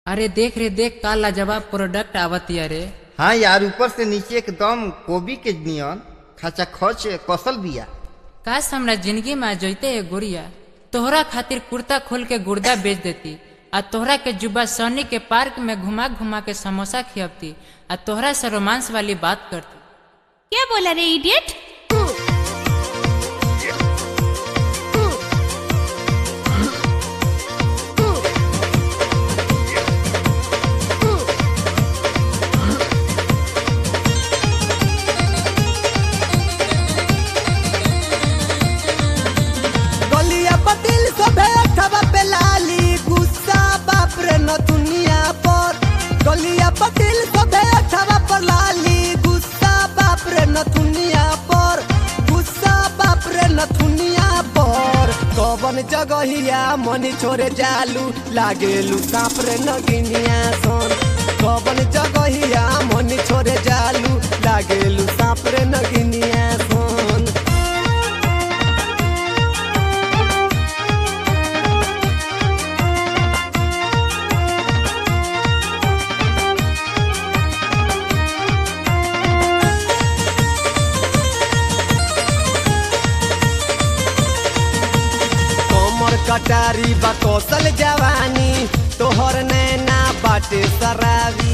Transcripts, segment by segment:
अरे देख रे देख का लाजवाब प्रोडक्ट आवतिया रे। हाँ यार, ऊपर से नीचे एकदम कोबी के नियन खाचा खच कसल बिया। काश हमरा जिंदगी में जैते है गुड़िया, तोहरा खातिर कुर्ता खोल के गुर्दा बेच देती, आ तोहरा के जुब्बा सनी के पार्क में घुमा घुमा के समोसा खियावती, आ तोहरा से रोमांस वाली बात करती। क्या बोला रे इडियट? गलिया पतिल सबे अठवा पर लाली गुस्सा बाप रे नथुनिया पर, गुस्सा बाप रे नथुनिया पर। कवन जगहिया मनी छोरे जालू लागेलू सांप रे नगिनिया सन। कवन जगहिया मनी छोरे जालू लागेलू सांप रे नगिनिया सन। कटारी बा कौशल जवानी, तोहर नैना बाटे शराबी।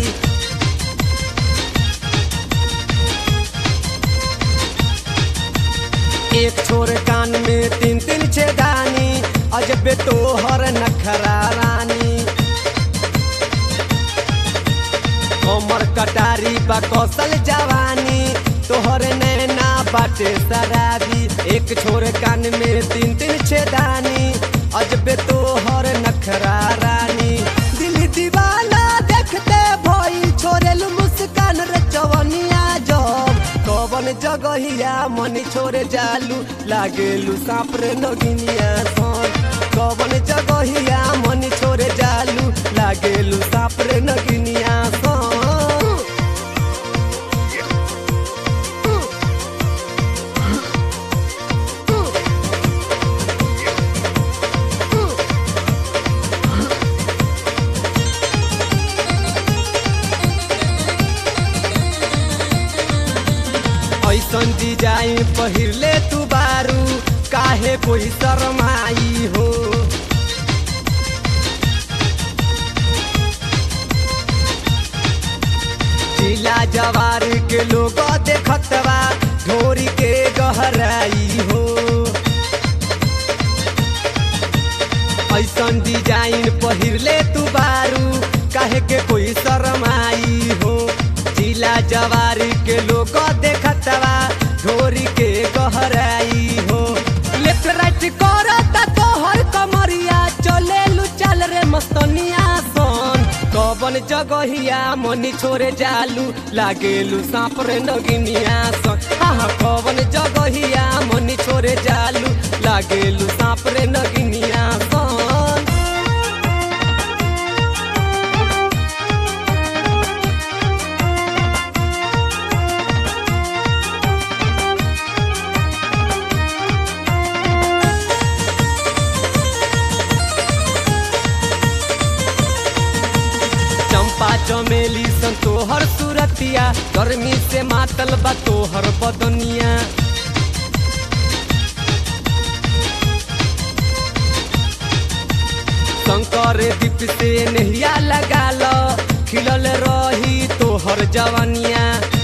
एक छोर कान में तीन तीन छेदानी, अजबे तोहर नखरा रानी। कमर कटारी बा कौशल जवानी, तोहर नैना बाटे शराबी। एक छोर कान में तीन तीन छेदानी, अजबे तोहर नखरा रानी। दिल दीवाना देखते भई छोरेलू मुस्कान रे चवनिया जब। कवन जगहिया मनी छोरे जालू लागेलू सांप रे नगिनिया सन। कवन जगहिया मनी छोरे जालू लागेलू सांप रे नगिनिया सन। ऐसन डिजाइन पहिरले तू बारू, काहे कोई शरमाई हो। जिला जवार के लोग देखत बा ढोरी के गहराई हो। ऐसन डिजाइन पहिरले तू बारू, काहे के कोई शरमाई हो। जिला जवार के लोग देखत बा ढोरी के गहराई हो। लेफ्ट राइट करता तोहर कमरिया, चले लू चल रे मस्तनिया सन। कवन जगहिया मनी छोरे जालू लागेलू सांप रे नगिनिया सन। हाँ कवन जगहिया मनी छोरे जालू लागेलू सांप रे नगिनिया सन। चमेली सन तोहर सूरतिया, गर्मी से मातल बा तोहर बदनिया। शंकर दीप से नहिया लगा लो, खिलल रही तोहर जवानिया।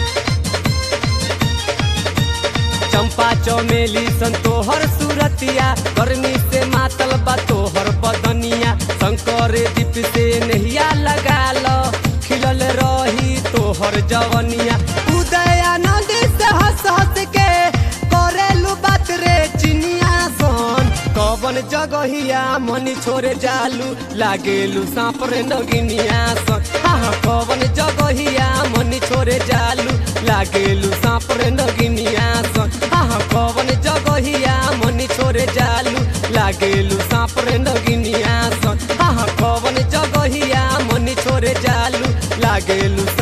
चंपा चमेली सन तोहर सूरतिया, गर्मी से मातल बा तोहर बदनिया। शंकर दीप से नहिया लगा लो, खिलल रही तोहर जवनिया। उदयानंद से हंस हंस के करेलू बात रे चिनिया सन। कवन जगहिया मनी छोरे जालू लागेलू सांप रे नगिनिया सन। हाँ कवन जगहिया मनी छोरे जालू लागेलू सांप रे नगिनिया सन। हाँ कवन जगहिया मनी छोरे जालू लागेलू सांप रे नगिनिया सन। हाँ कवन जगहिया मनी छोरे जालू लागेलू